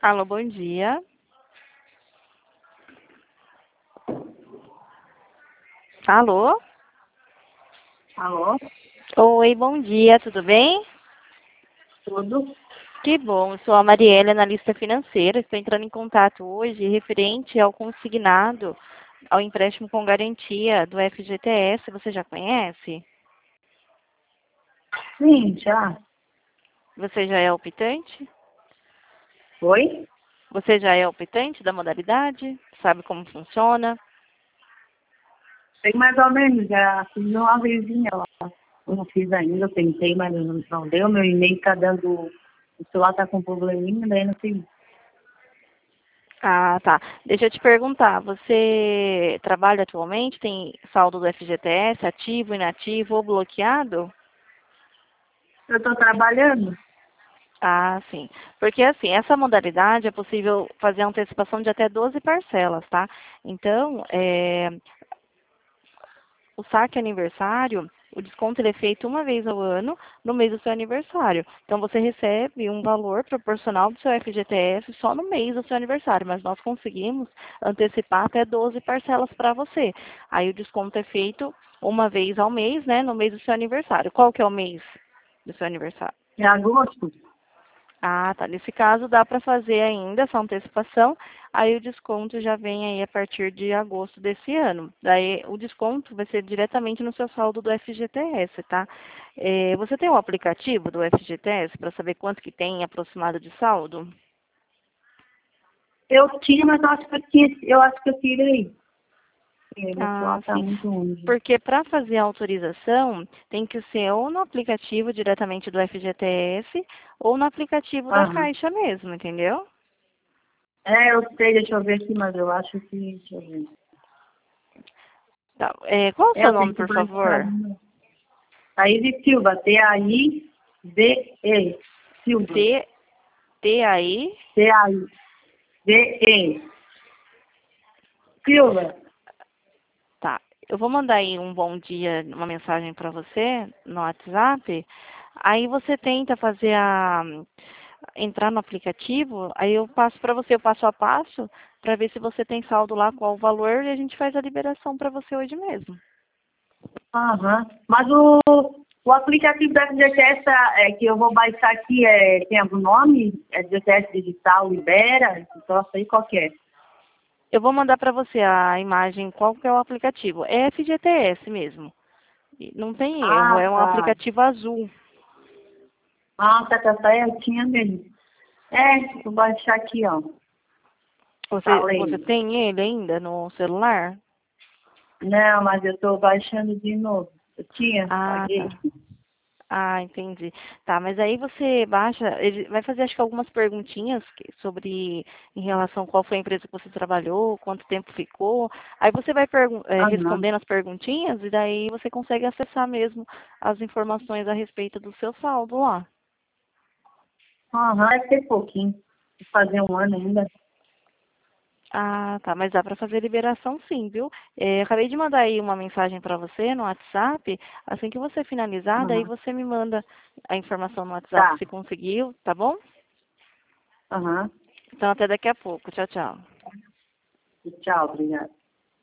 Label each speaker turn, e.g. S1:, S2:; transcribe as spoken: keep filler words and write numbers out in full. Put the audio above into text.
S1: Alô, bom dia. Alô?
S2: Alô?
S1: Oi, bom dia, tudo bem?
S2: Tudo?
S1: Que bom, eu sou a Marielle, analista financeira. Estou entrando em contato hoje referente ao consignado, ao empréstimo com garantia do F G T S. Você já conhece?
S2: Sim, já.
S1: Você já é optante?
S2: Oi?
S1: Você já é optante da modalidade? Sabe como funciona?
S2: Sei mais ou menos, já fiz uma vezinha lá. Eu não fiz ainda, eu tentei, mas não, não deu. Meu e-mail tá dando. O celular tá com probleminha, daí não fiz.
S1: Ah, tá. Deixa eu te perguntar, você trabalha atualmente? Tem saldo do F G T S ativo, inativo ou bloqueado?
S2: Eu tô trabalhando?
S1: Ah, sim. Porque assim, essa modalidade é possível fazer a antecipação de até doze parcelas, tá? Então, é, o saque aniversário, o desconto ele é feito uma vez ao ano, no mês do seu aniversário. Então, você recebe um valor proporcional do seu F G T S só no mês do seu aniversário, mas nós conseguimos antecipar até doze parcelas para você. Aí o desconto é feito uma vez ao mês, né, no mês do seu aniversário. Qual que é o mês do seu aniversário?
S2: Em agosto?
S1: Ah, tá. Nesse caso, dá para fazer ainda essa antecipação, aí o desconto já vem aí a partir de agosto desse ano. Daí o desconto vai ser diretamente no seu saldo do F G T S, tá? Eh, você tem um aplicativo do F G T S para saber quanto que tem aproximado de saldo?
S2: Eu tinha, mas eu acho que eu, tinha, eu, acho que eu tirei. É, meu
S1: Ah,
S2: celular tá
S1: sim.
S2: muito longe.
S1: Porque para fazer a autorização, tem que ser ou no aplicativo diretamente do F G T S ou no aplicativo da
S2: Aham.
S1: Caixa mesmo, entendeu?
S2: É, eu sei, deixa eu ver aqui, mas eu acho que. Deixa eu ver.
S1: Tá. Eh, qual é o
S2: É,
S1: seu
S2: eu tenho
S1: nome,
S2: que
S1: por
S2: baixar.
S1: favor?
S2: Né? Aí de Silva, T A I V E. Silva.
S1: T T A I.
S2: T A I V E. Silva.
S1: Tá. Eu vou mandar aí um bom dia, uma mensagem para você no WhatsApp. Aí você tenta fazer a entrar no aplicativo, aí eu passo para você o passo a passo para ver se você tem saldo lá, qual o valor e a gente faz a liberação para você hoje mesmo.
S2: Aham. Mas o, o aplicativo da F G T S é, que eu vou baixar aqui é, tem algum nome? É F G T S Digital Libera? Então, sei qual que é.
S1: Eu vou mandar para você a imagem, qual que é o aplicativo. É F G T S mesmo. E não tem erro,
S2: Ah,
S1: é um
S2: tá.
S1: aplicativo azul.
S2: Ah, tá, tá, tá, eu tinha mesmo. É, vou baixar aqui, ó.
S1: Você, você
S2: Falei.
S1: tem ele ainda no celular?
S2: Não, mas eu tô baixando de novo. Eu tinha,
S1: Ah,
S2: paguei.
S1: tá. Ah, entendi. Tá, mas aí você baixa, ele vai fazer acho que algumas perguntinhas que- sobre em relação a qual foi a empresa que você trabalhou, quanto tempo ficou. Aí você vai pergun- eh,
S2: Aham.
S1: respondendo as perguntinhas e daí você consegue acessar mesmo as informações a respeito do seu saldo lá.
S2: Aham, vai ser pouquinho. Vou fazer um ano ainda.
S1: Ah, tá, mas dá para fazer liberação sim, viu? Eh, acabei de mandar aí uma mensagem para você no WhatsApp. Assim que você finalizar, daí
S2: Aham.
S1: você me manda a informação no WhatsApp
S2: Tá.
S1: se conseguiu, tá bom?
S2: Aham.
S1: Então até daqui a pouco. Tchau, tchau.
S2: Tchau, obrigada.